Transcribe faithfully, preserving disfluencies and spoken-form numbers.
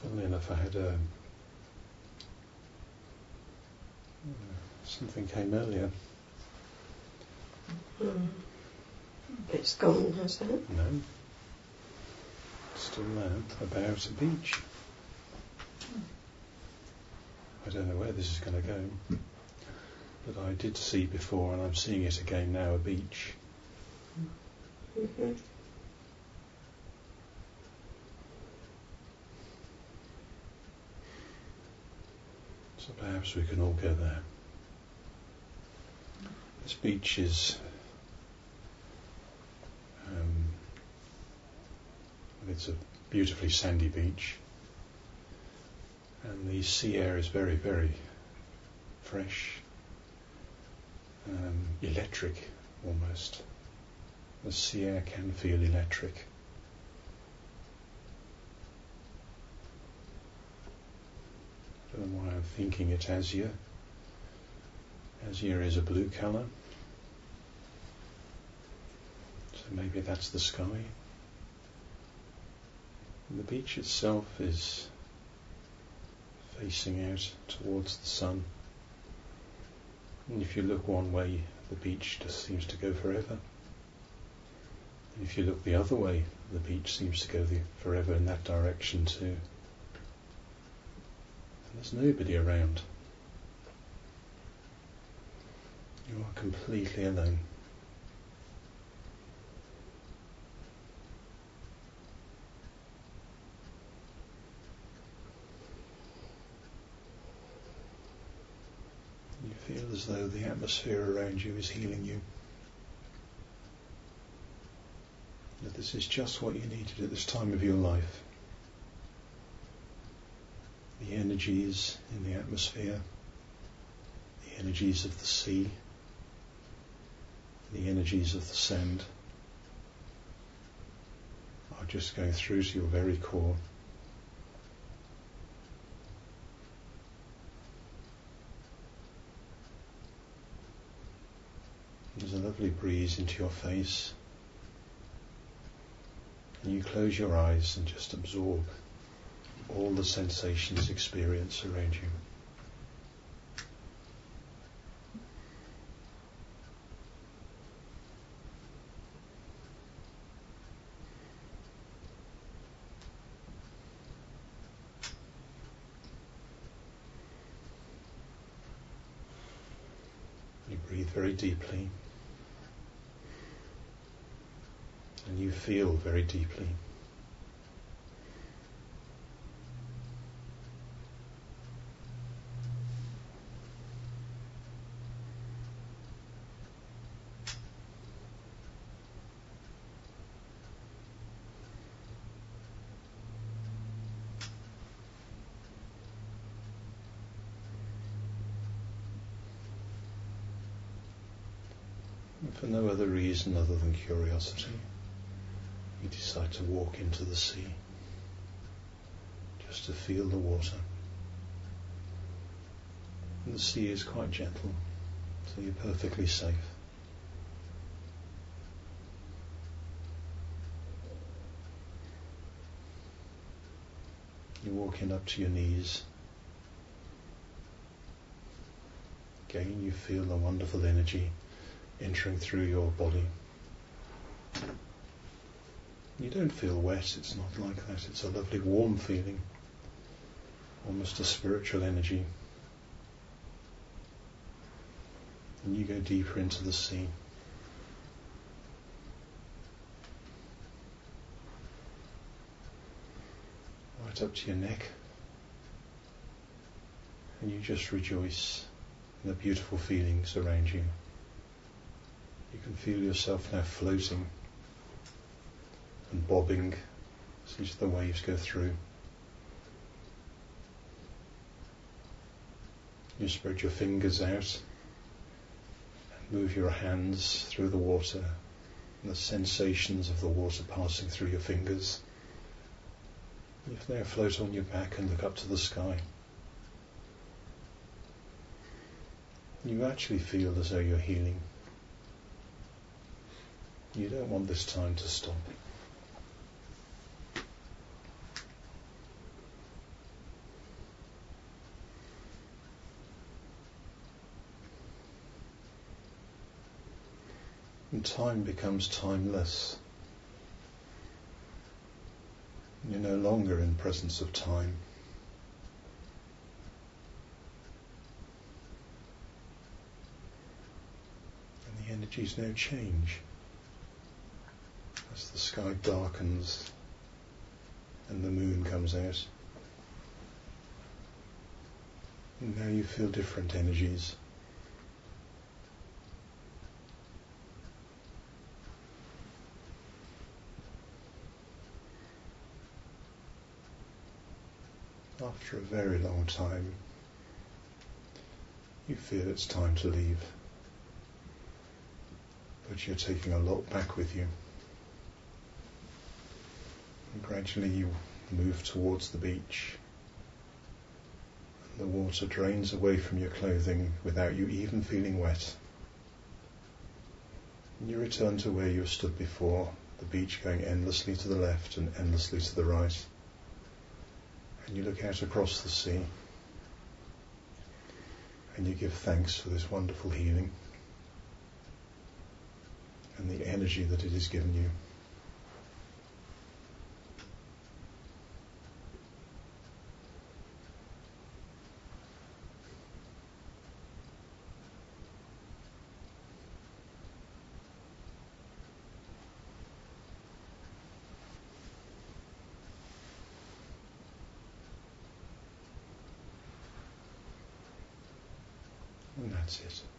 Funnily enough, I had a something came earlier. Mm. It's gone, has it? No. Still there, about a beach. I don't know where this is going to go, but I did see before, and I'm seeing it again now, a beach. Mm-hmm. So perhaps we can all go there. This beach is um, it's a beautifully sandy beach, and the sea air is very, very fresh, um, electric almost. The sea air can feel electric. I don't know why I'm thinking it's azure. Azure is a blue colour, so maybe that's the sky. And the beach itself is facing out towards the sun. And if you look one way, the beach just seems to go forever. And if you look the other way, the beach seems to go the, forever in that direction too. And there's nobody around. You are completely alone. You feel as though the atmosphere around you is healing you. That this is just what you needed at this time of your life. The energies in the atmosphere, the energies of the sea, the energies of the sand are just going through to your very core. There's a lovely breeze into your face, and you close your eyes and just absorb all the sensations experience around you. You breathe very deeply, and you feel very deeply. And for no other reason other than curiosity, you decide to walk into the sea, just to feel the water. And the sea is quite gentle, so you're perfectly safe. You're walking up to your knees. Again, you feel the wonderful energy entering through your body. You don't feel wet, it's not like that. It's a lovely warm feeling, almost a spiritual energy. And you go deeper into the sea. Right up to your neck. And you just rejoice in the beautiful feelings around you. You can feel yourself now floating and bobbing as each of the waves go through. You spread your fingers out and move your hands through the water, and the sensations of the water passing through your fingers. You can now float on your back and look up to the sky. You actually feel as though you're healing. You don't want this time to stop. And time becomes timeless. You're no longer in presence of time. And the energies now change as the sky darkens and the moon comes out. And now you feel different energies. After a very long time, you feel it's time to leave, but you're taking a lot back with you. And gradually you move towards the beach. The water drains away from your clothing without you even feeling wet. And you return to where you stood before, the beach going endlessly to the left and endlessly to the right. And you look out across the sea and you give thanks for this wonderful healing and the energy that it has given you. And that's it.